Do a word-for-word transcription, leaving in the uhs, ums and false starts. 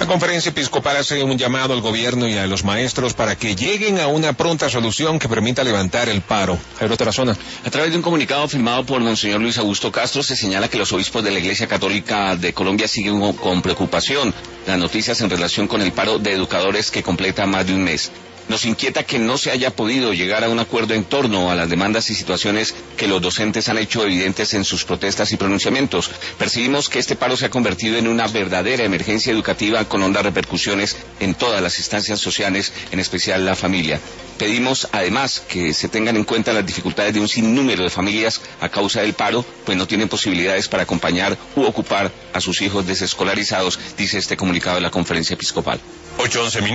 conferencia episcopal hace un llamado al gobierno y a los maestros para que lleguen a una pronta solución que permita levantar el paro. Jairo Tarazona. A través de un comunicado firmado por Monseñor Luis Augusto Castro, se señala que los obispos de la Iglesia Católica de Colombia siguen con preocupación las noticias en relación con el paro de educadores que completa más de un mes. Nos inquieta que no se haya podido llegar a un acuerdo en torno a las demandas y situaciones que los docentes han hecho evidentes en sus protestas y pronunciamientos. Percibimos que este paro se ha convertido en una verdadera emergencia educativa con hondas repercusiones en todas las instancias sociales, en especial la familia. Pedimos además que se tengan en cuenta las dificultades de un sinnúmero de familias a causa del paro, pues no tienen posibilidades para acompañar u ocupar a sus hijos desescolarizados, dice este comunicado de la Conferencia Episcopal. ocho once